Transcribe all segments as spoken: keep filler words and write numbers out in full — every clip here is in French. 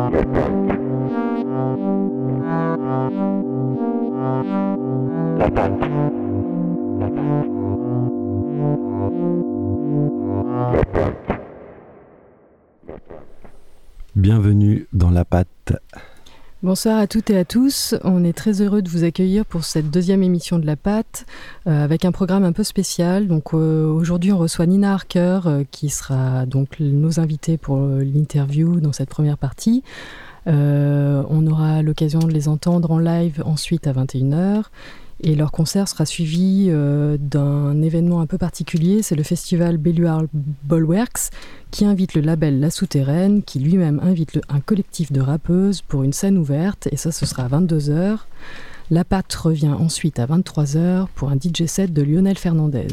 Bienvenue dans La Patte. Bonsoir à toutes et à tous, on est très heureux de vous accueillir pour cette deuxième émission de La Patte euh, avec un programme un peu spécial. Donc euh, aujourd'hui on reçoit Nina Harker euh, qui sera donc nos invités pour euh, l'interview dans cette première partie. Euh, on aura l'occasion de les entendre en live ensuite à vingt et une heures et leur concert sera suivi euh, d'un événement un peu particulier, c'est le festival Belluard Ballworks qui invite le label La Souterraine, qui lui-même invite le, un collectif de rappeuses pour une scène ouverte, et ça ce sera à vingt-deux heures. La Patte revient ensuite à vingt-trois heures pour un D J set de Lionel Fernandez.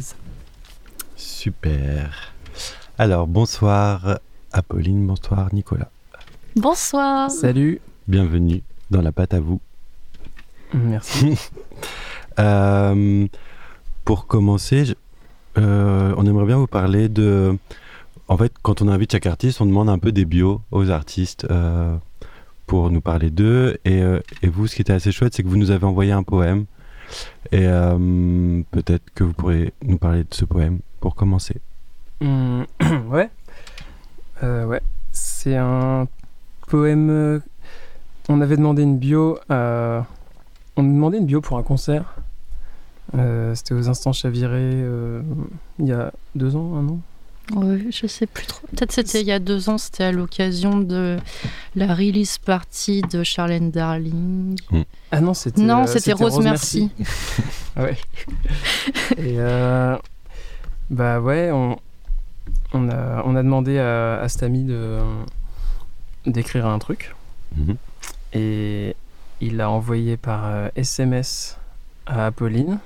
Super. Alors bonsoir Apolline, bonsoir Nicolas. Bonsoir. Salut. Bienvenue dans La Patte à vous. Merci. euh, pour commencer, je, euh, on aimerait bien vous parler de... En fait, quand on invite chaque artiste, on demande un peu des bios aux artistes euh, pour nous parler d'eux. Et, euh, et vous, ce qui était assez chouette, c'est que vous nous avez envoyé un poème. Et euh, peut-être que vous pourrez nous parler de ce poème pour commencer. Mmh, ouais. Euh, ouais. C'est un poème... Euh, on avait demandé une bio... Euh, on nous demandait une bio pour un concert. Euh, c'était aux Instants Chavirés euh, il y a deux ans, un an. Oui, je sais plus trop. Peut-être c'était il y a deux ans, c'était à l'occasion de la release party de Charlène Darling. Mmh. Ah non, c'était Non, euh, c'était, c'était Rose, Rose Merci. Ouais. Et euh, bah ouais, on, on, a, on a demandé à, à Stamy de, d'écrire un truc. Mmh. Et il l'a envoyé par euh, S M S à Apolline.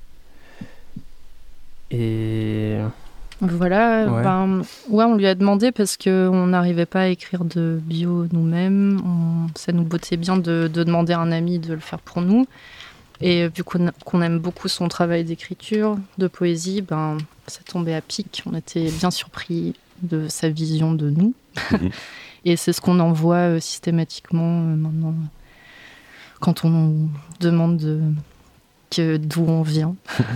Et... Voilà, ouais. Ben, ouais, on lui a demandé parce qu'on n'arrivait pas à écrire de bio nous-mêmes. On, ça nous bottait bien de, de demander à un ami de le faire pour nous. Et vu qu'on, qu'on aime beaucoup son travail d'écriture, de poésie, ben, ça tombait à pic. On était bien surpris de sa vision de nous. Mm-hmm. Et c'est ce qu'on envoie euh, systématiquement euh, maintenant quand on demande de, que, d'où on vient.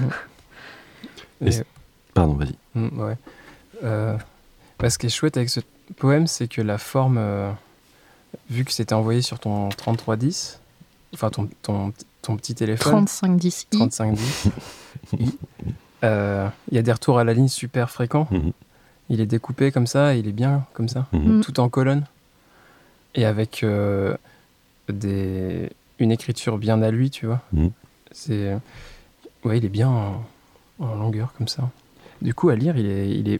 Et... Pardon, vas-y. Mmh, ouais. Euh, bah, ce qui est chouette avec ce poème, c'est que la forme, euh, vu que c'était envoyé sur ton trente-trois dix, enfin ton, ton, ton petit téléphone. trente-cinq dix i. trente-cinq dix. Il euh, y a des retours à la ligne super fréquents. Mmh. Il est découpé comme ça, et il est bien comme ça, mmh. tout en colonne. Et avec euh, des, une écriture bien à lui, tu vois. Mmh. C'est, ouais, il est bien en, en longueur comme ça. Du coup, à lire, il est, il est...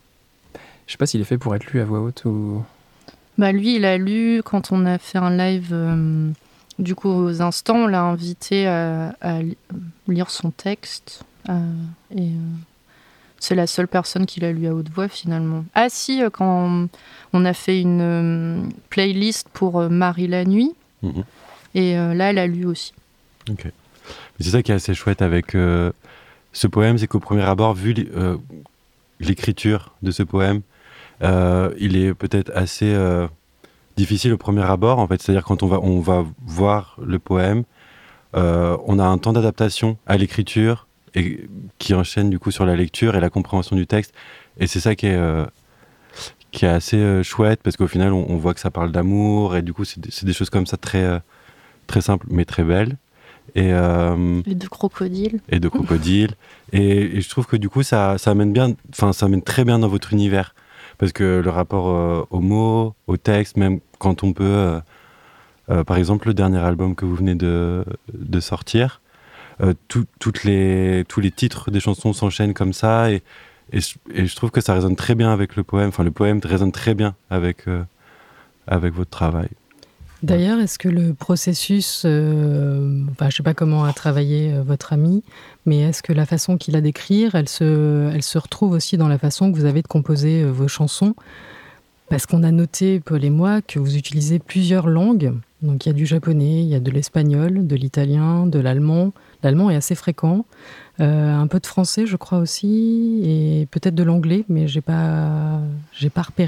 Je sais pas s'il est fait pour être lu à voix haute ou... Bah lui, il a lu quand on a fait un live, euh, du coup, aux Instants, on l'a invité à, à lire son texte. Euh, et euh, c'est la seule personne qui l'a lu à haute voix, finalement. Ah si, quand on a fait une euh, playlist pour euh, Marie la nuit, mmh. et euh, là, elle a lu aussi. Ok. Mais c'est ça qui est assez chouette avec... Euh... Ce poème, c'est qu'au premier abord, vu euh, l'écriture de ce poème, euh, il est peut-être assez euh, difficile au premier abord. En fait, c'est-à-dire quand on va, on va voir le poème, euh, on a un temps d'adaptation à l'écriture et qui enchaîne du coup sur la lecture et la compréhension du texte. Et c'est ça qui est, euh, qui est assez euh, chouette parce qu'au final, on, on voit que ça parle d'amour et du coup, c'est des, c'est des choses comme ça très, euh, très simples mais très belles. Et, euh, et de crocodile. Et de crocodile. et, et je trouve que du coup, ça, ça amène bien, enfin, ça amène très bien dans votre univers. Parce que le rapport euh, aux mots, au texte, même quand on peut, euh, euh, par exemple, le dernier album que vous venez de, de sortir, euh, tout, toutes les, tous les titres des chansons s'enchaînent comme ça. Et, et, et je trouve que ça résonne très bien avec le poème. Enfin, le poème résonne très bien avec, euh, avec votre travail. D'ailleurs, est-ce que le processus, euh, enfin, je ne sais pas comment a travaillé euh, votre ami, mais est-ce que la façon qu'il a d'écrire, elle se, elle se retrouve aussi dans la façon que vous avez de composer euh, vos chansons ? Parce qu'on a noté, Paul et moi, que vous utilisez plusieurs langues. Donc il y a du japonais, il y a de l'espagnol, de l'italien, de l'allemand. L'allemand est assez fréquent. Euh, un peu de français, je crois aussi, et peut-être de l'anglais, mais je n'ai pas, j'ai pas repéré.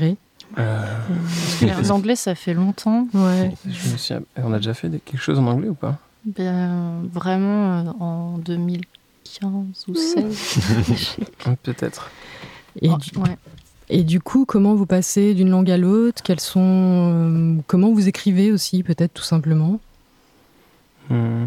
Euh, Euh, L'anglais, ça fait longtemps. Ouais. je me suis... On a déjà fait des... quelque chose en anglais ou pas? Ben, vraiment, euh, en deux mille quinze ou seize. Peut-être. Et, Oh, du... ouais. Et du coup, comment vous passez d'une langue à l'autre? Quels sont, euh, comment vous écrivez aussi, peut-être, tout simplement? Hmm.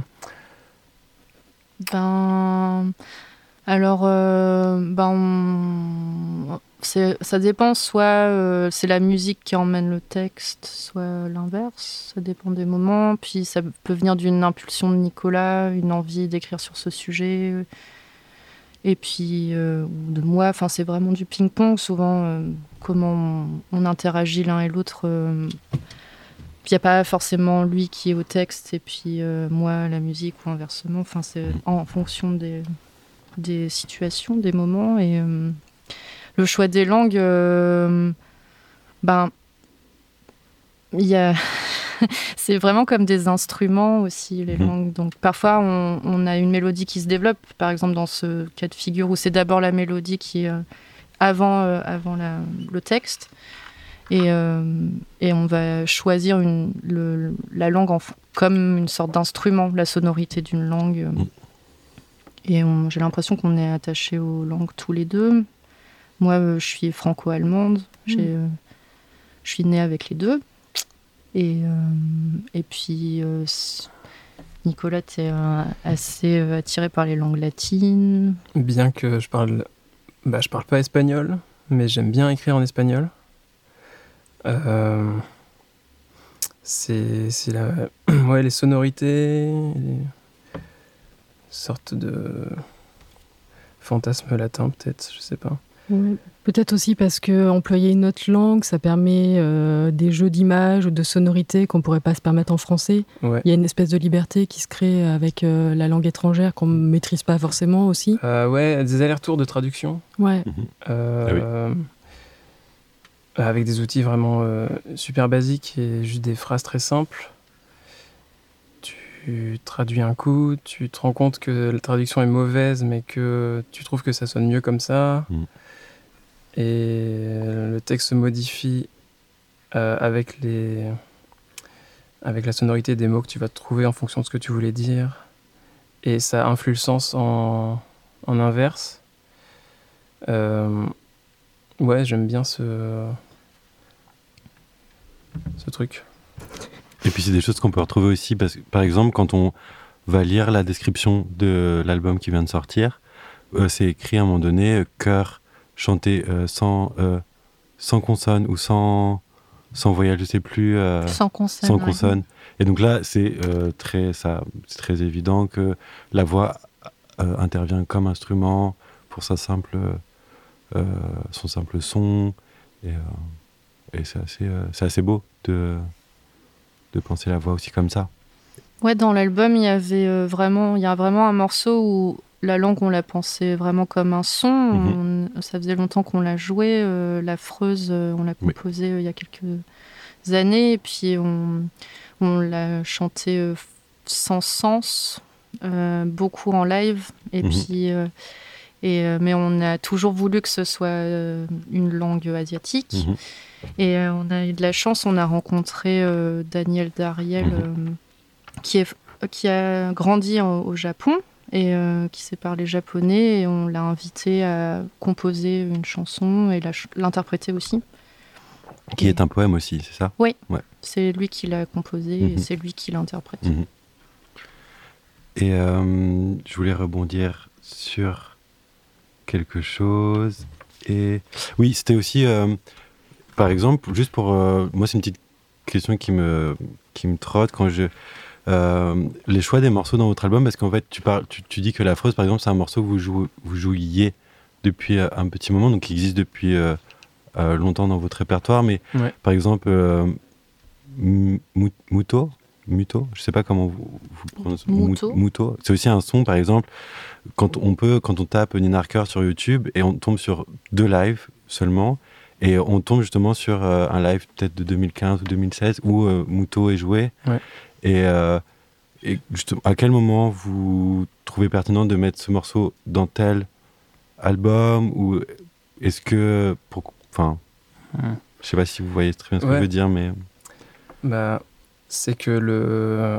Ben, alors, euh, ben, on- c'est, ça dépend. Soit euh, c'est la musique qui emmène le texte, soit l'inverse. Ça dépend des moments. Puis ça peut venir d'une impulsion de Nicolas, une envie d'écrire sur ce sujet. Et puis, euh, ou de moi. Enfin, c'est vraiment du ping-pong. Souvent, euh, comment on, on interagit l'un et l'autre. Euh, Puis il n'y a pas forcément lui qui est au texte et puis euh, moi la musique ou inversement. Enfin, c'est en fonction des, des situations, des moments. Et euh, le choix des langues, euh, ben, il y a... c'est vraiment comme des instruments aussi, les Mhm. langues. Donc parfois, on, on a une mélodie qui se développe, par exemple dans ce cas de figure où c'est d'abord la mélodie qui est euh, avant, euh, avant la, le texte. Et, euh, et on va choisir une, le, la langue en, comme une sorte d'instrument, la sonorité d'une langue. Mm. Et on, j'ai l'impression qu'on est attachés aux langues tous les deux. Moi, euh, je suis franco-allemande. J'ai, euh, je suis née avec les deux. Et, euh, et puis, euh, Nicolas, tu es euh, assez euh, attiré par les langues latines. Bien que je parle... Bah, je parle pas espagnol, mais j'aime bien écrire en espagnol. Euh, c'est, c'est la, ouais, les sonorités, les sortes de fantasmes latins peut-être, je sais pas. Ouais. Peut-être aussi parce que employer une autre langue, ça permet euh, des jeux d'images ou de sonorités qu'on pourrait pas se permettre en français. Ouais. Il y a une espèce de liberté qui se crée avec euh, la langue étrangère qu'on ne maîtrise pas forcément aussi. Euh, ouais, des allers-retours de traduction. Ouais. Euh, avec des outils vraiment euh, super basiques et juste des phrases très simples. Tu traduis un coup, tu te rends compte que la traduction est mauvaise, mais que tu trouves que ça sonne mieux comme ça. Mm. Et le texte se modifie euh, avec, les... avec la sonorité des mots que tu vas trouver en fonction de ce que tu voulais dire. Et ça influe le sens en, en inverse. Euh... Ouais, j'aime bien ce... ce truc. Et puis c'est des choses qu'on peut retrouver aussi, parce que, par exemple, quand on va lire la description de l'album qui vient de sortir, euh, c'est écrit à un moment donné, euh, chœur chanté euh, sans, euh, sans consonne ou sans, sans voyelle, je sais plus. Euh, Sans consonne. sans ouais. consonne. Et donc là, c'est euh, très, ça, c'est très évident que la voix euh, intervient comme instrument pour sa simple, euh, son simple son. Et, euh, et c'est, assez, euh, c'est assez beau de, de penser la voix aussi comme ça. Ouais, dans l'album, il y avait euh, vraiment, il y a vraiment un morceau où la langue, on l'a pensée vraiment comme un son. Mhm. On- ça faisait longtemps qu'on l'a joué. Euh, la Freuse, euh, on l'a Oui. composée euh, il y a quelques années. Et puis, on, on l'a chanté euh, sans sens, euh, beaucoup en live. Et Mhm. puis, euh, et, euh, mais on a toujours voulu que ce soit euh, une langue asiatique. Mhm. Et euh, on a eu de la chance, on a rencontré euh, Daniel Dariel, Mhm. euh, qui, est, qui a grandi au, au Japon et euh, qui sait parler japonais. Et on l'a invité à composer une chanson et la ch- l'interpréter aussi. Qui Et est un poème aussi, c'est ça? c'est lui qui l'a composé et Mhm. c'est lui qui l'interprète. Mhm. Et euh, je voulais rebondir sur quelque chose. Et oui, c'était aussi, euh, par exemple, juste pour euh, moi, c'est une petite question qui me qui me trotte quand je euh, les choix des morceaux dans votre album, parce qu'en fait, tu parles, tu, tu dis que La Freuse, par exemple, c'est un morceau que vous jouez, vous jouiez depuis euh, un petit moment, donc qui existe depuis euh, euh, longtemps dans votre répertoire, mais Ouais. par exemple, euh, M- Mu- Muto, Muto, je sais pas comment vous, vous prononcez. Muto. Mu- Muto. C'est aussi un son, par exemple, quand on peut, quand on tape Nina Harker sur YouTube et on tombe sur deux lives seulement, et on tombe justement sur euh, un live peut-être de deux mille quinze ou deux mille seize où euh, Muto est joué. Ouais. Et, euh, et justement, à quel moment vous trouvez pertinent de mettre ce morceau dans tel album, ou est-ce que, pour, enfin, Hmm. Je sais pas si vous voyez très bien ce ouais. que je veux dire, mais... Bah, c'est que le...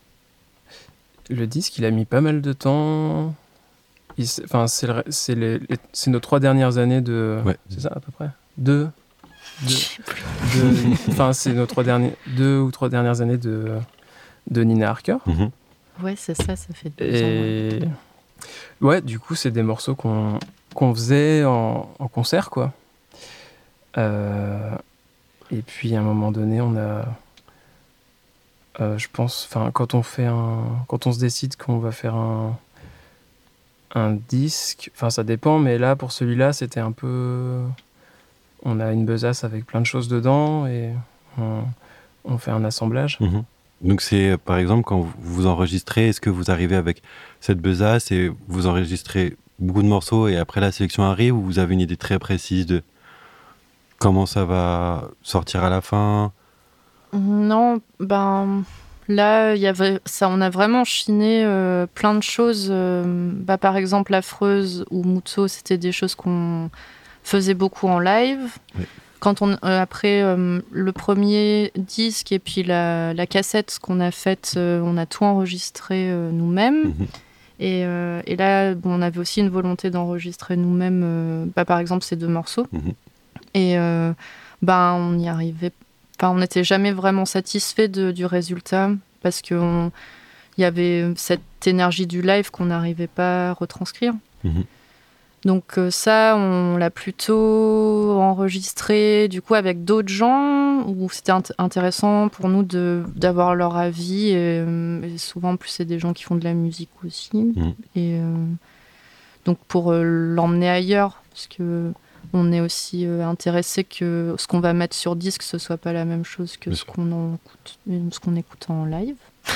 Le disque, il a mis pas mal de temps... Il... Enfin, c'est, le... c'est, les... c'est nos trois dernières années de... Ouais. C'est ça, à peu près Deux Deux... deux... Enfin, c'est nos trois derniers... Deux ou trois dernières années de, de Nina Harker. Mm-hmm. Ouais, c'est ça, ça fait deux Et... ans. Ouais. ouais, du coup, c'est des morceaux qu'on, qu'on faisait en... en concert, quoi. Euh... Et puis, à un moment donné, on a... Euh, je pense, enfin, quand on fait un... Quand on se décide qu'on va faire un... un disque, enfin, ça dépend, mais là, pour celui-là, c'était un peu... On a une besace avec plein de choses dedans et on, on fait un assemblage. Mmh. Donc c'est, par exemple, quand vous, vous enregistrez, est-ce que vous arrivez avec cette besace et vous enregistrez beaucoup de morceaux et après la sélection arrive, ou vous avez une idée très précise de comment ça va sortir à la fin? Non, ben là, il y avait ça, on a vraiment chiné euh, plein de choses. Euh, bah, par exemple, Affreuse ou Mutso, c'était des choses qu'on faisait beaucoup en live. Oui. Quand on, euh, après euh, le premier disque et puis la, la cassette qu'on a faite, euh, on a tout enregistré euh, nous-mêmes. Mmh. Et, euh, et là, bon, on avait aussi une volonté d'enregistrer nous-mêmes, euh, bah, par exemple, ces deux morceaux. Mmh. Et euh, ben, on n'y arrivait, enfin, on n'était jamais vraiment satisfait de, du résultat parce qu'il y avait cette énergie du live qu'on n'arrivait pas à retranscrire. Mmh. Donc euh, ça, on l'a plutôt enregistré du coup avec d'autres gens, où c'était int- intéressant pour nous de, d'avoir leur avis. Et, et souvent, en plus, c'est des gens qui font de la musique aussi. Mmh. Et euh, donc pour euh, l'emmener ailleurs, parce que on est aussi euh, intéressé que ce qu'on va mettre sur disque, ce soit pas la même chose que ce qu'on, en écoute, ce qu'on écoute en live.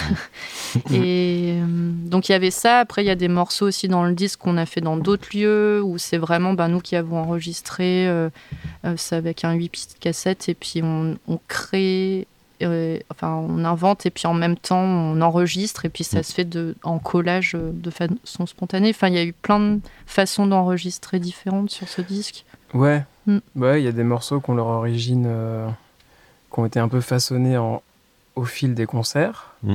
Et euh, donc il y avait ça. Après il y a des morceaux aussi dans le disque qu'on a fait dans d'autres lieux où c'est vraiment ben, nous qui avons enregistré euh, euh, c'est avec un huit pistes cassette et puis on, on crée euh, enfin on invente et puis en même temps on enregistre et puis ça se fait de, en collage de façon spontanée. Enfin il y a eu plein de façons d'enregistrer différentes sur ce disque. Ouais, mm. ouais, il y a des morceaux qui ont leur origine, euh, qui ont été un peu façonnés en au fil des concerts, mmh.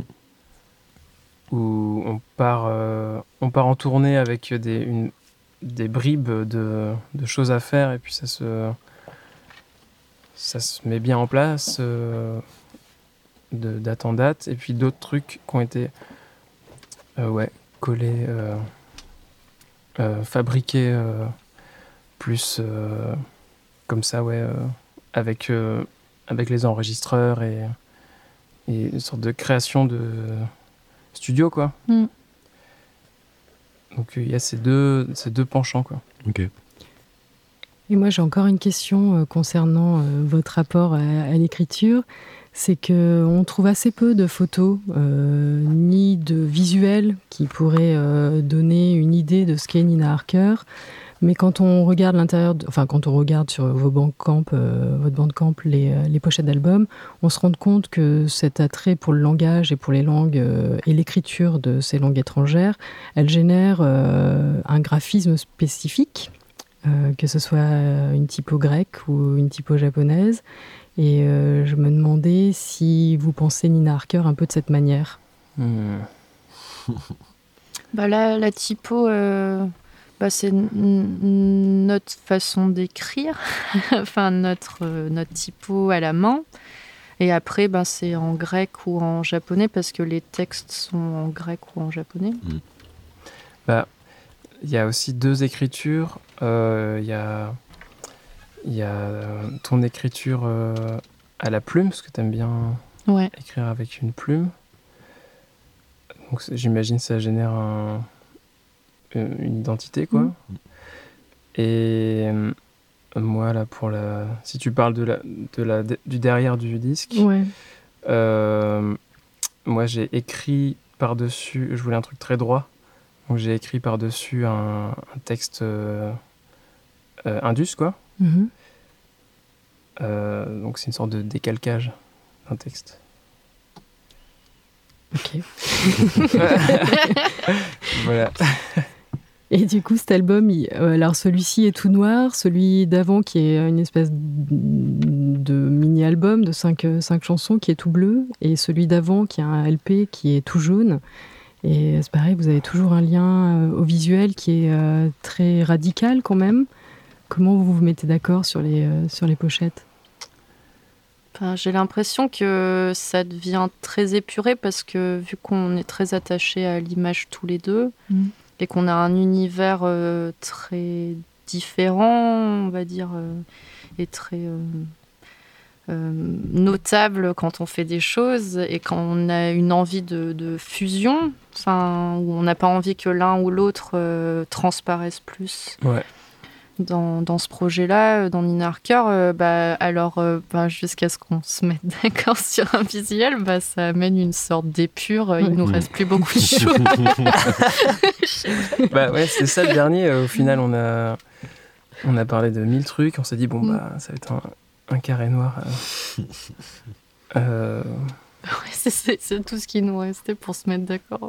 où on part, euh, on part en tournée avec des, une, des bribes de, de choses à faire, et puis ça se, ça se met bien en place euh, de date en date, et puis d'autres trucs qui ont été euh, ouais, collés, euh, euh, fabriqués euh, plus euh, comme ça, ouais, euh, avec, euh, avec les enregistreurs et et une sorte de création de studio, quoi. Mm. Donc il y a ces deux, ces deux penchants, quoi. Ok. Et moi, j'ai encore une question euh, concernant euh, votre rapport à, à l'écriture. C'est qu'on trouve assez peu de photos, euh, ni de visuels qui pourraient euh, donner une idée de ce qu'est Nina Harker. Mais quand on regarde l'intérieur, de, enfin quand on regarde sur vos Bandcamp, euh, votre Bandcamp les, les pochettes d'albums, on se rend compte que cet attrait pour le langage et pour les langues euh, et l'écriture de ces langues étrangères, elle génère euh, un graphisme spécifique, euh, que ce soit une typo grecque ou une typo japonaise. Et euh, je me demandais si vous pensez Nina Harker un peu de cette manière. Mmh. bah là, la typo... Euh... Bah, c'est n- notre façon d'écrire, enfin notre, euh, notre typo à la main. Et après, bah, c'est en grec ou en japonais parce que les textes sont en grec ou en japonais. Mmh. Bah, il y a aussi deux écritures. Il euh, y a, y a ton écriture euh, à la plume, parce que tu aimes bien ouais. écrire avec une plume. Donc j'imagine que ça génère un... une identité, quoi. Mmh. Et euh, moi, là, pour la... Si tu parles de la, de la, de, du derrière du disque, ouais. euh, moi, j'ai écrit par-dessus... Je voulais un truc très droit. Donc, j'ai écrit par-dessus un, un texte euh, euh, indus, quoi. Mmh. Euh, donc, c'est une sorte de décalcage d'un texte. Ok. Voilà. Et du coup, cet album, il, euh, alors celui-ci est tout noir, celui d'avant qui est une espèce de mini-album de cinq, cinq chansons qui est tout bleu, et celui d'avant qui est un L P qui est tout jaune. Et c'est pareil, vous avez toujours un lien au visuel qui est euh, très radical quand même. Comment vous vous mettez d'accord sur les, euh, sur les pochettes ? Enfin, j'ai l'impression que ça devient très épuré parce que vu qu'on est très attachés à l'image tous les deux mmh. et qu'on a un univers euh, très différent, on va dire, euh, et très euh, euh, notable quand on fait des choses et quand on a une envie de, de fusion, enfin, où on n'a pas envie que l'un ou l'autre euh, transparaisse plus. Ouais. Dans, dans ce projet-là, dans Nina Harker, euh, bah, alors euh, bah, jusqu'à ce qu'on se mette d'accord sur un visuel, bah, ça amène une sorte d'épure. Ouais. Il nous reste plus beaucoup de choses. Bah ouais, c'est ça le dernier. Euh, au final, on a on a parlé de mille trucs. On s'est dit bon bah ça va être un, un carré noir. Euh, euh... Ouais, c'est, c'est, c'est tout ce qui nous restait pour se mettre d'accord.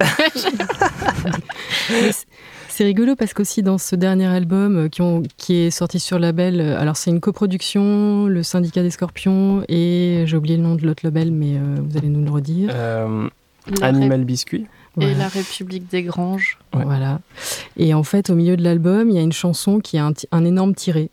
C'est rigolo parce qu'aussi dans ce dernier album qui, ont, qui est sorti sur label, alors c'est une coproduction, le Syndicat des Scorpions et j'ai oublié le nom de l'autre label, mais euh, vous allez nous le redire. Euh, Animal Ré- Biscuit. Et voilà. La République des Granges. Ouais. Voilà. Et en fait, au milieu de l'album, il y a une chanson qui a un, t- un énorme tiré.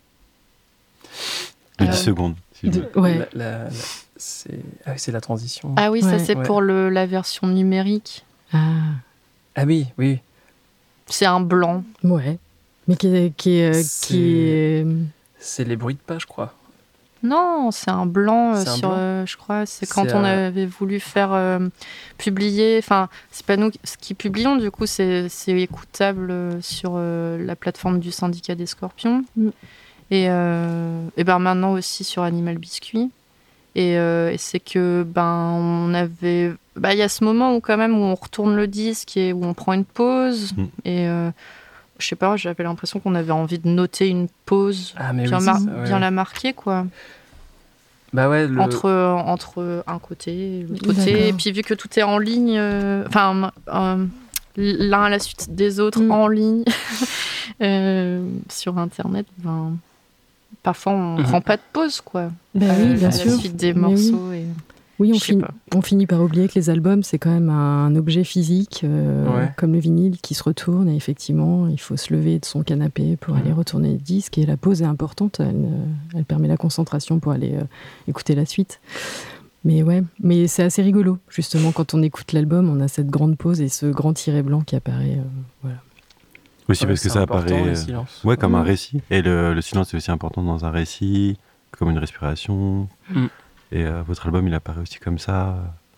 De dix secondes. Si de, ouais. La, la, la, c'est, ah oui, c'est la transition. Ah oui, ouais. ça c'est ouais. pour le, la version numérique. Ah. Ah oui, oui. C'est un blanc. Ouais. Mais qui est... Qui est, c'est... Qui est... c'est les bruits de pas, je crois. Non, c'est un blanc c'est sur, un blanc euh, je crois, c'est quand c'est on euh... avait voulu faire euh, publier, enfin, c'est pas nous qui publions, du coup, c'est, c'est écoutable sur euh, la plateforme du Syndicat des Scorpions. Mm. Et, euh, et ben maintenant aussi sur Animal Biscuit. Et, euh, et c'est que, ben, on avait. Ben, il y a ce moment où, quand même, où on retourne le disque et où on prend une pause. Mm. Et. Euh, je sais pas, j'avais l'impression qu'on avait envie de noter une pause, ah, mais bien, oui, mar- ça, ouais. bien la marquer, quoi. Bah ouais, le... entre, entre un côté et l'autre côté. D'accord. Et puis vu que tout est en ligne, enfin, euh, euh, l'un à la suite des autres mmh. en ligne, euh, sur Internet, ben, parfois on ne mmh. prend pas de pause, quoi. Ben à, oui, bien à sûr. la suite des morceaux. Oui. Et... Oui, on, fin... on finit par oublier que les albums, c'est quand même un objet physique, euh, ouais. comme le vinyle qui se retourne. Et effectivement, il faut se lever de son canapé pour mmh. aller retourner le disque. Et la pause est importante. Elle, elle permet la concentration pour aller euh, écouter la suite. Mais ouais, mais c'est assez rigolo. Justement, quand on écoute l'album, on a cette grande pause et ce grand tiret blanc qui apparaît. Euh, voilà. Aussi ouais, parce que ça apparaît euh, ouais, comme mmh. un récit. Et le, le silence est aussi important dans un récit, comme une respiration. Mmh. Et euh, votre album, il apparaît aussi comme ça,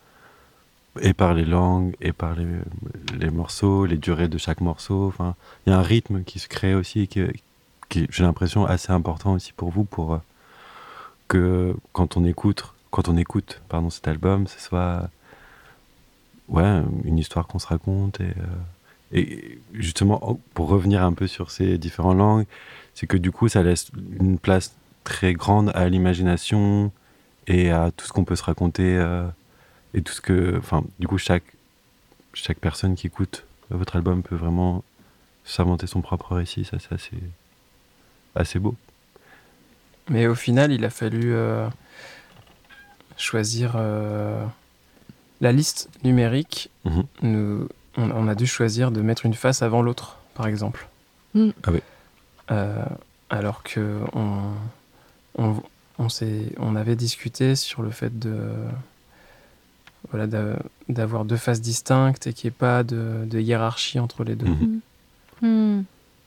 et par les langues, et par les, les morceaux, les durées de chaque morceau. Enfin, il y a un rythme qui se crée aussi, qui, qui j'ai l'impression, assez important aussi pour vous, pour euh, que quand on écoute, quand on écoute pardon, cet album, ce soit ouais, une histoire qu'on se raconte. Et, euh, et justement, pour revenir un peu sur ces différentes langues, c'est que du coup, ça laisse une place très grande à l'imagination, et à tout ce qu'on peut se raconter euh, et tout ce que, enfin, du coup, chaque chaque personne qui écoute votre album peut vraiment s'inventer son propre récit. Ça, c'est assez assez beau. Mais au final, il a fallu euh, choisir euh, la liste numérique. Mm-hmm. Nous, on, on a dû choisir de mettre une face avant l'autre, par exemple. Mm. Ah oui. Euh, alors que on, on On, s'est, on avait discuté sur le fait de, voilà, de, d'avoir deux faces distinctes et qu'il n'y ait pas de, de hiérarchie entre les deux. Mmh. Mmh.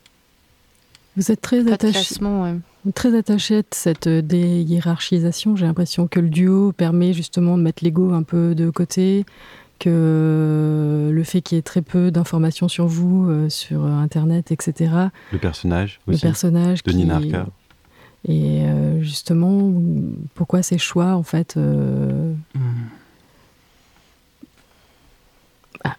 Vous êtes très attaché, ouais. très attaché à cette déhiérarchisation. J'ai l'impression que le duo permet justement de mettre l'ego un peu de côté, que le fait qu'il y ait très peu d'informations sur vous, euh, sur Internet, et cetera. Le personnage aussi. Le personnage de qui... Nina Harker. Et euh, justement, pourquoi ces choix, en fait euh... mmh. ah.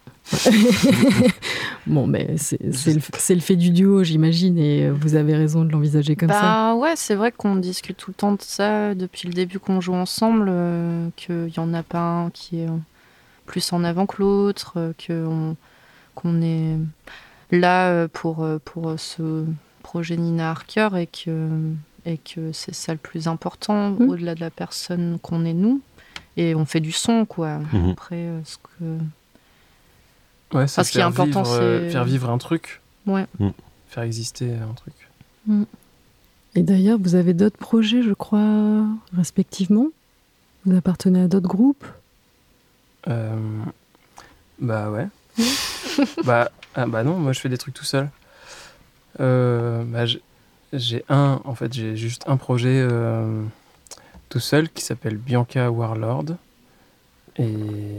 Bon, mais c'est, c'est, le, c'est le fait du duo, j'imagine, et vous avez raison de l'envisager comme bah, ça. Ouais, c'est vrai qu'on discute tout le temps de ça depuis le début qu'on joue ensemble, euh, qu'il n'y en a pas un qui est plus en avant que l'autre, euh, qu'on, qu'on est là pour, pour ce... projet Nina Harker et que et que c'est ça le plus important, mmh. au-delà de la personne qu'on est nous. Et on fait du son, quoi. Mmh. Après, euh, ce que... Ouais, c'est Enfin, ce qui est faire important, vivre, euh, c'est... faire vivre un truc, Ouais. faire exister un truc. Mm. Et d'ailleurs, vous avez d'autres projets, je crois, respectivement. Vous appartenez à d'autres groupes. Euh, bah ouais. bah, ah, bah non, moi je fais des trucs tout seul. Euh, bah, j'ai, j'ai un, en fait, j'ai juste un projet euh, tout seul qui s'appelle Bianca Warlord. Et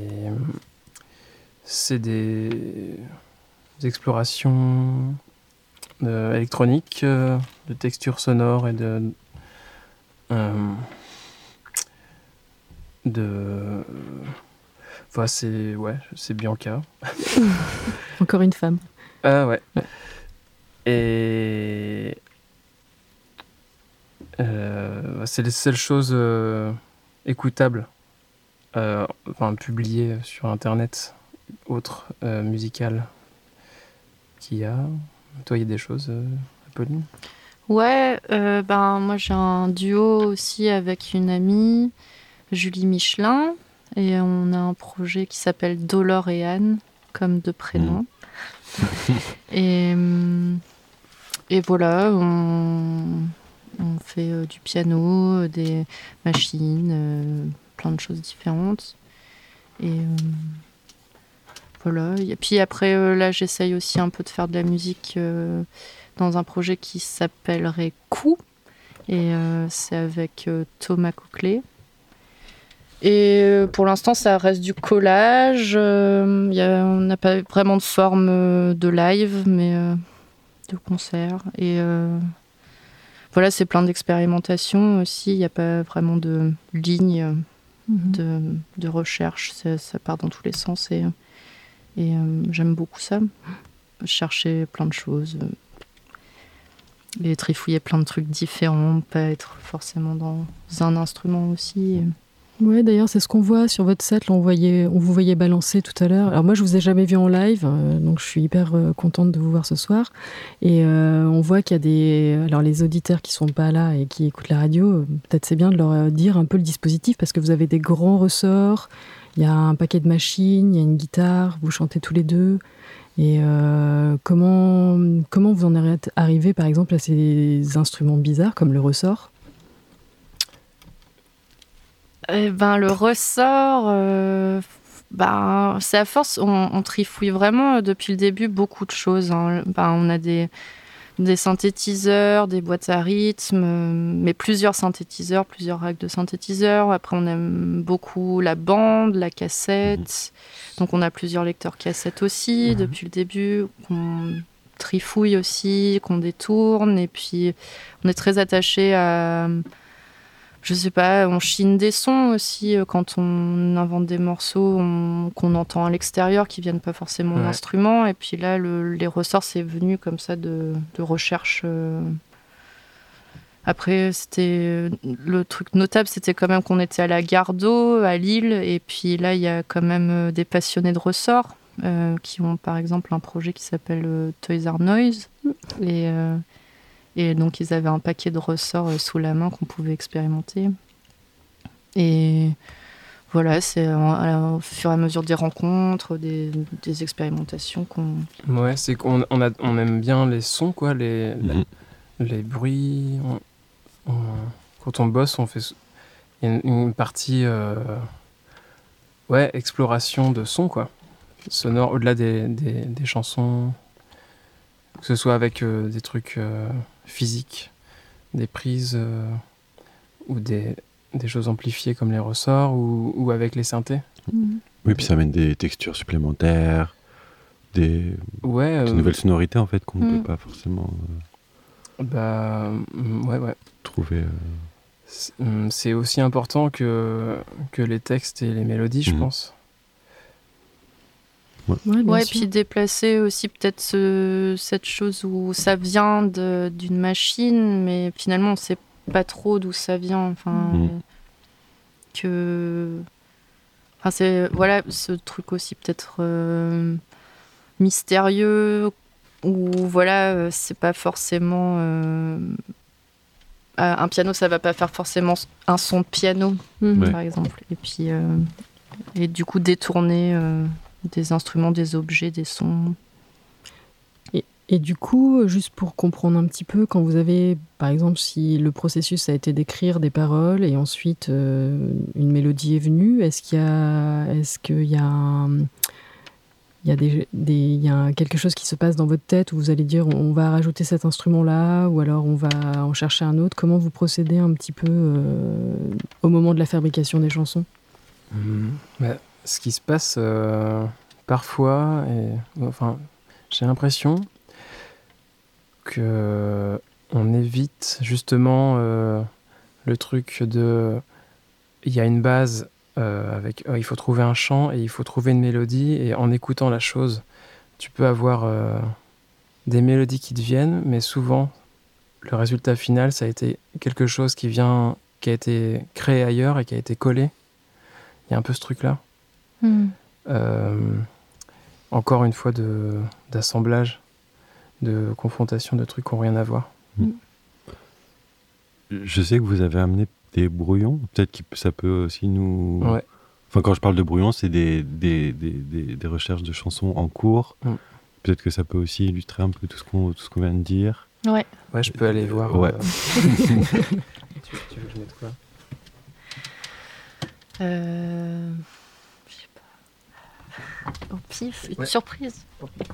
c'est des, des explorations euh, électroniques, euh, de textures sonores et de. Euh, de. Enfin, c'est. Ouais, c'est Bianca. Encore une femme. Ah ouais. Ouais. Et. Euh, c'est les seules choses euh, écoutables, euh, enfin publiées sur internet, autres, euh, musicales, qu'il y a. Toi, il y a des choses, euh, Apolline ? Ouais, euh, ben, moi j'ai un duo aussi avec une amie, Julie Michelin, et on a un projet qui s'appelle Dolore et Anne, comme deux prénoms. Mmh. et, et voilà, on, on fait euh, du piano, des machines, euh, plein de choses différentes. Et euh, voilà. Et puis après, euh, là, j'essaye aussi un peu de faire de la musique euh, dans un projet qui s'appellerait Coup. Et euh, c'est avec euh, Thomas Coquelet. Et euh, pour l'instant, ça reste du collage. Euh, y a, on n'a pas vraiment de forme euh, de live, mais euh, de concert. Et euh, voilà, c'est plein d'expérimentations aussi. Il n'y a pas vraiment de ligne euh, mmh. de, de recherche. Ça, ça part dans tous les sens. Et, et euh, j'aime beaucoup ça. Chercher plein de choses. Et trifouiller plein de trucs différents. Pas être forcément dans un instrument aussi. Et, ouais, d'ailleurs, c'est ce qu'on voit sur votre set. Là, on, voyait, on vous voyait balancer tout à l'heure. Alors moi, je vous ai jamais vu en live, euh, donc je suis hyper euh, contente de vous voir ce soir. Et euh, on voit qu'il y a des... Alors les auditeurs qui sont pas là et qui écoutent la radio, euh, peut-être c'est bien de leur dire un peu le dispositif, parce que vous avez des grands ressorts, il y a un paquet de machines, il y a une guitare, vous chantez tous les deux. Et euh, comment, comment vous en êtes arrivé, par exemple, à ces instruments bizarres, comme le ressort ? Eh ben, le ressort, euh, ben, c'est à force, on, on trifouille vraiment depuis le début beaucoup de choses. Hein. Ben, on a des, des synthétiseurs, des boîtes à rythme, mais plusieurs synthétiseurs, plusieurs racks de synthétiseurs. Après, on aime beaucoup la bande, la cassette. Mmh. Donc, on a plusieurs lecteurs cassettes aussi mmh. depuis le début, qu'on trifouille aussi, qu'on détourne. Et puis, on est très attaché à... Je sais pas, on chine des sons aussi euh, quand on invente des morceaux on, qu'on entend à l'extérieur, qui viennent pas forcément ouais. d'instruments. Et puis là, le, les ressorts, c'est venu comme ça de, de recherche. Euh. Après, c'était le truc notable, c'était quand même qu'on était à la Gare d'Eau, à Lille. Et puis là, il y a quand même des passionnés de ressorts euh, qui ont par exemple un projet qui s'appelle euh, Toys R Noise. Et... Euh, Et donc, ils avaient un paquet de ressorts sous la main qu'on pouvait expérimenter. Et voilà, c'est au fur et à mesure des rencontres, des, des expérimentations qu'on... Ouais, c'est qu'on on a, on aime bien les sons, quoi, les, mmh. la, les bruits. On, on, quand on bosse, on fait... Il y a une, une partie... Euh, ouais, exploration de sons, quoi. Sonore, au-delà des, des, des chansons. Que ce soit avec euh, des trucs... Euh, physiques, des prises euh, ou des, des choses amplifiées comme les ressorts ou, ou avec les synthés. Mmh. Oui, puis ça amène des textures supplémentaires, des, ouais, des euh, nouvelles sonorités en fait qu'on ne mmh. peut pas forcément euh, bah, ouais, ouais. trouver. Euh... C'est, c'est aussi important que, que les textes et les mélodies, je mmh. pense. Ouais, ouais, ouais puis déplacer aussi peut-être ce, cette chose où ça vient de, d'une machine, mais finalement on ne sait pas trop d'où ça vient. Enfin, mmh. que, enfin, c'est voilà ce truc aussi peut-être euh, mystérieux où voilà c'est pas forcément euh, un piano, ça va pas faire forcément un son de piano, mmh. par ouais. exemple. Et puis, euh, et du coup, détourner euh, des instruments, des objets, des sons. Et, et du coup, juste pour comprendre un petit peu, quand vous avez, par exemple, si le processus a été d'écrire des paroles et ensuite euh, une mélodie est venue, est-ce qu'il y a, est-ce qu'il y a un... Il y, a des, des, il y a quelque chose qui se passe dans votre tête où vous allez dire on va rajouter cet instrument-là ou alors on va en chercher un autre. Comment vous procédez un petit peu euh, au moment de la fabrication des chansons ? mmh. bah, Ce qui se passe euh, parfois, et, enfin, j'ai l'impression qu'on évite justement euh, le truc de... Il y a une base... Euh, avec, euh, il faut trouver un chant et il faut trouver une mélodie, et en écoutant la chose tu peux avoir euh, des mélodies qui te viennent, mais souvent le résultat final ça a été quelque chose qui vient, qui a été créé ailleurs et qui a été collé. Il y a un peu ce truc là mmh. euh, encore une fois de, d'assemblage, de confrontation de trucs qui n'ont rien à voir. mmh. Je sais que vous avez amené des brouillons, peut-être que ça peut aussi nous... Ouais. Enfin, quand je parle de brouillons, c'est des, des, des, des, des recherches de chansons en cours. Mm. Peut-être que ça peut aussi illustrer un peu tout ce qu'on, tout ce qu'on vient de dire. Ouais. Ouais, je peux aller voir. Ouais. Euh... tu, tu veux que je mette quoi ? euh... Je sais pas. Au pif, une ouais. surprise.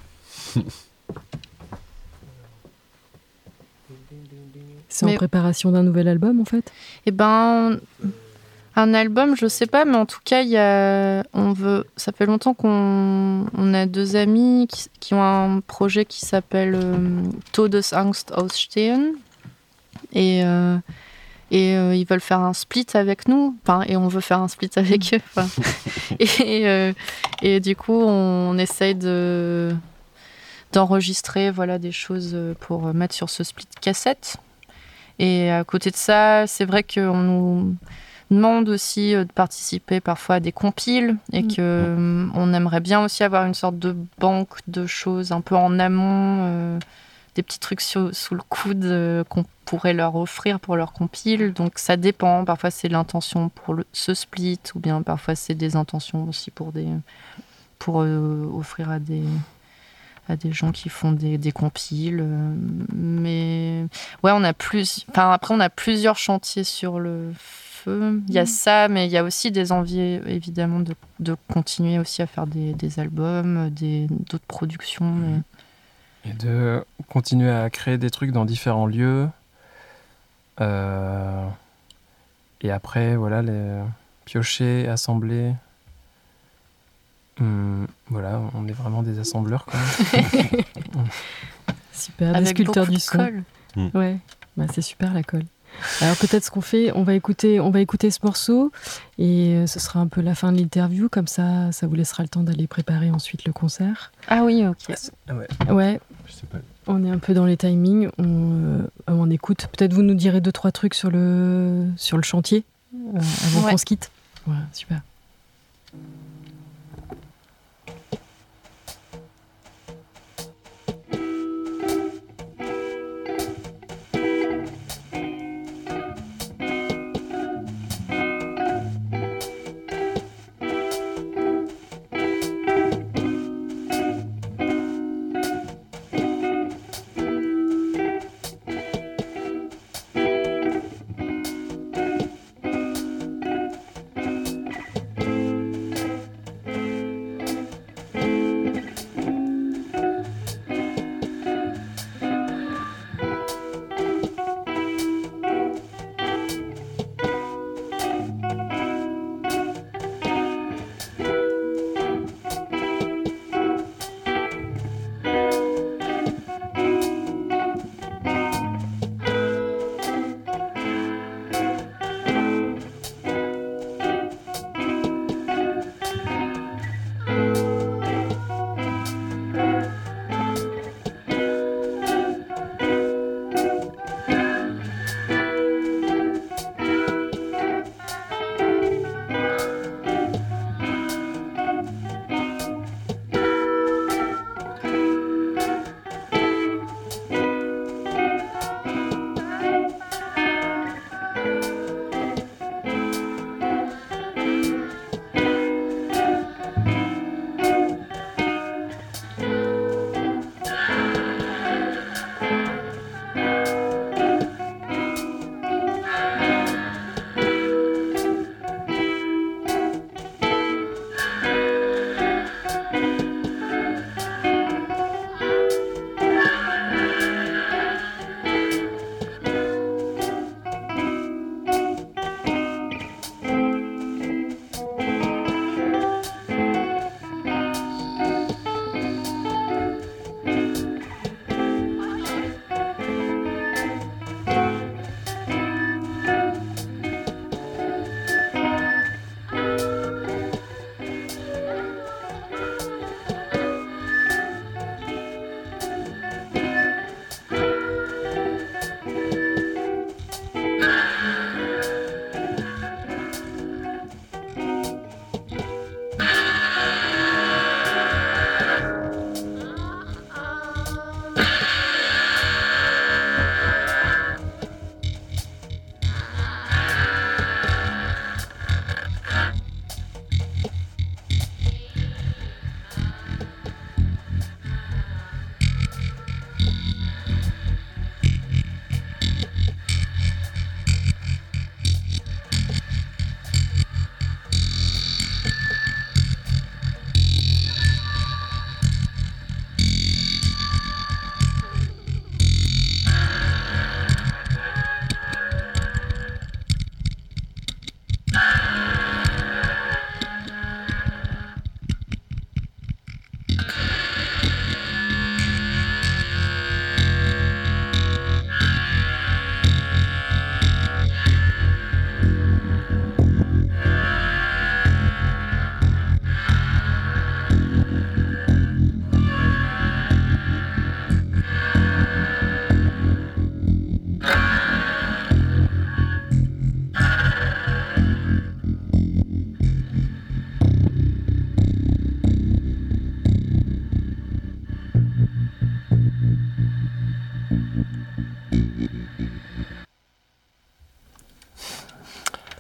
C'est mais... en préparation d'un nouvel album, en fait ? Eh ben, un album, je sais pas, mais en tout cas, il y a, on veut. Ça fait longtemps qu'on on a deux amis qui, qui ont un projet qui s'appelle euh, Todesangst ausstehen, et euh, et euh, ils veulent faire un split avec nous, enfin, et on veut faire un split avec eux. Enfin, et euh, et du coup, on, on essaye de d'enregistrer, voilà, des choses pour mettre sur ce split cassette. Et à côté de ça, c'est vrai qu'on nous demande aussi de participer parfois à des compiles et mmh. qu'on aimerait bien aussi avoir une sorte de banque de choses un peu en amont, euh, des petits trucs sous, sous le coude euh, qu'on pourrait leur offrir pour leur compile. Donc ça dépend, parfois c'est l'intention pour le, ce split, ou bien parfois c'est des intentions aussi pour, des, pour euh, offrir à des... à des gens qui font des, des compiles, euh, mais ouais, on a plus. Enfin, après, on a plusieurs chantiers sur le feu. Il y a mmh. ça, mais il y a aussi des envies, évidemment, de, de continuer aussi à faire des, des albums, des, d'autres productions. Mmh. Mais... Et de continuer à créer des trucs dans différents lieux. Euh... Et après, voilà, les piocher, assembler. Hum, voilà, on est vraiment des assembleurs quand même. Super, des sculpteurs du son. Mmh. Ouais, bah, c'est super la colle. Alors peut-être ce qu'on fait, on va écouter, on va écouter ce morceau et euh, ce sera un peu la fin de l'interview, comme ça, ça vous laissera le temps d'aller préparer ensuite le concert. Ah oui, ok. Ah ouais. Ouais. Je sais pas. On est un peu dans les timings. On, euh, on écoute. Peut-être vous nous direz deux trois trucs sur le sur le chantier euh, avant ouais. qu'on se quitte. Voilà, super.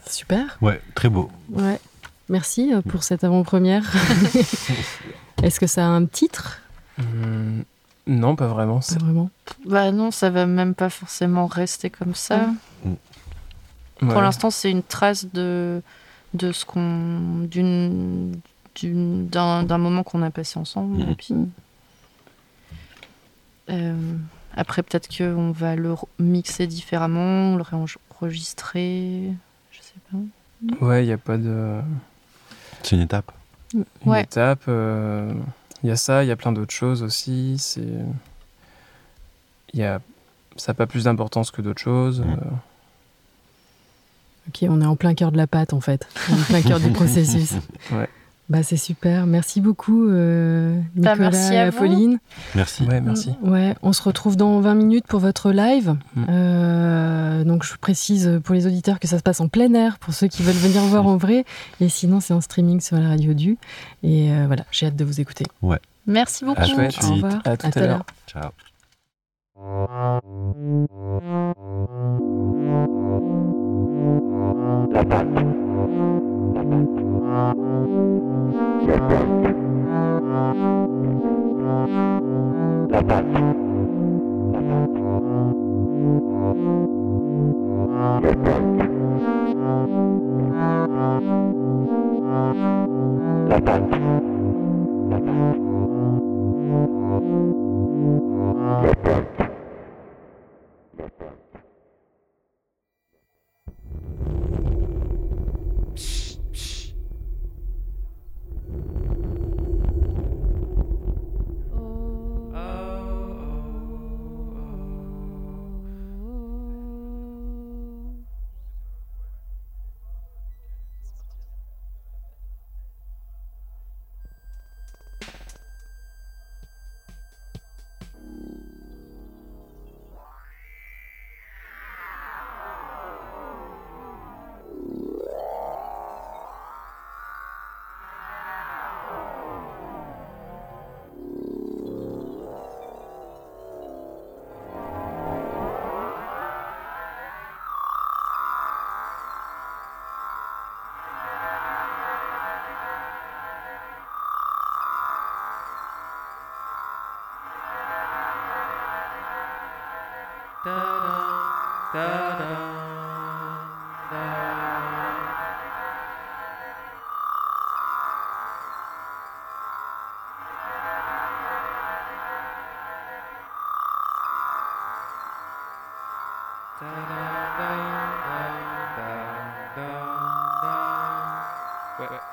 Super. Ouais, très beau. Ouais. Merci pour cette avant-première. Est-ce que ça a un titre ? Hum, Non, pas vraiment. Pas vraiment. Bah non, ça va même pas forcément rester comme ça. Mm. Pour Ouais. l'instant, c'est une trace de, de ce qu'on. d'une, d'une, d'un, d'un moment qu'on a passé ensemble. Mm. Et puis. Euh, après, peut-être qu'on va le re- mixer différemment, le réenregistrer. Je sais pas. Ouais, il n'y a pas de. C'est une étape. Une Ouais. étape. Il y a ça, il y a plein d'autres choses aussi. C'est. Il y a. Ça n'a pas plus d'importance que d'autres choses. Mm. euh, Ok, on est en plein cœur de la pâte en fait. On est en plein cœur du processus. Ouais. Bah c'est super. Merci beaucoup euh, Bah, Nicolas merci et à vous. Apolline. Merci. Ouais, merci. Ouais, on se retrouve dans vingt minutes pour votre live. Mm. Euh, donc je précise pour les auditeurs que ça se passe en plein air pour ceux qui veulent venir voir en vrai. Et sinon c'est en streaming sur la radio du. Et euh, voilà, j'ai hâte de vous écouter. Merci beaucoup. À tout de chouette. suite. Au revoir. À tout à l'heure. Ciao. La pâte. La pâte. La pâte. La pâte. La pâte. Ouais, ouais.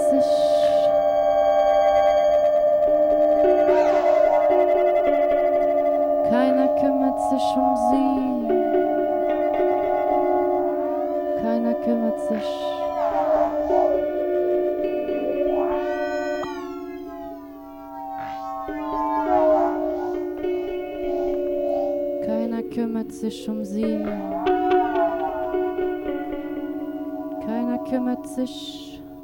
sich. Keiner kümmert sich um sie. Keiner kümmert sich. Keiner kümmert sich um sie. Keiner kümmert sich.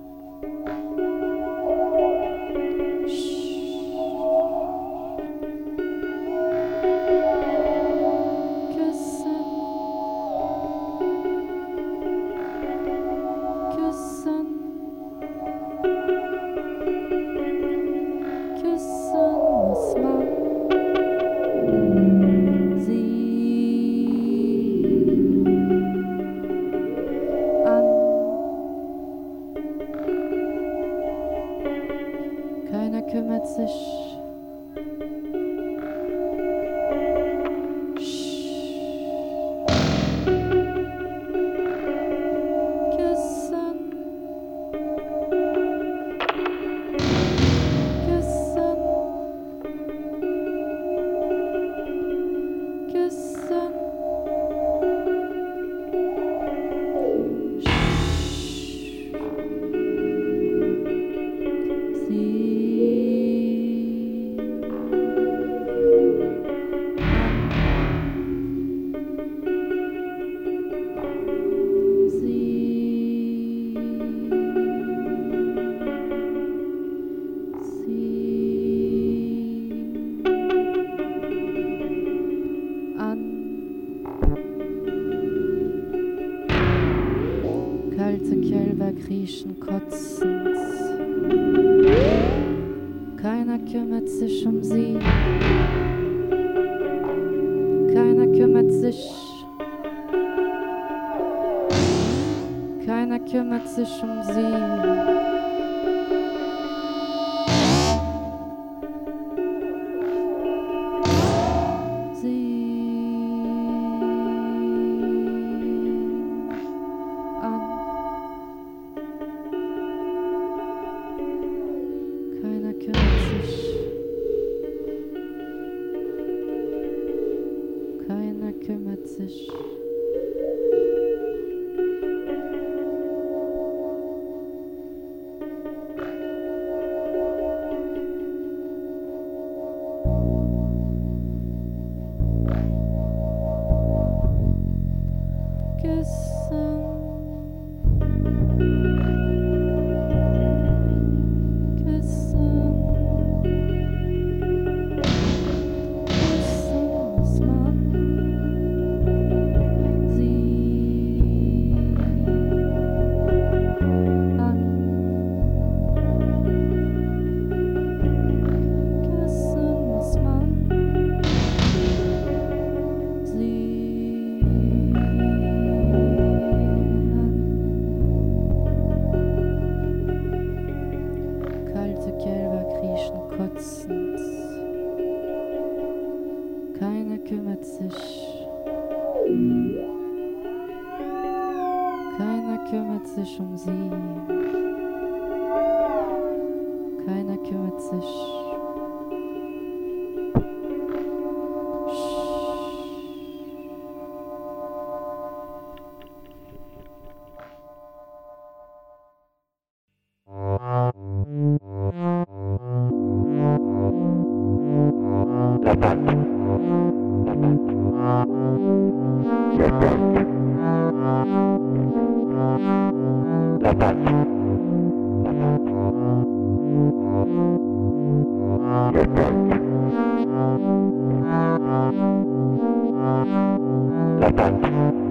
Kriechen kotzend. Keiner kümmert sich um sie. Keiner kümmert sich. Keiner kümmert sich um sie. La pâte. La pâte. La pâte. La pâte.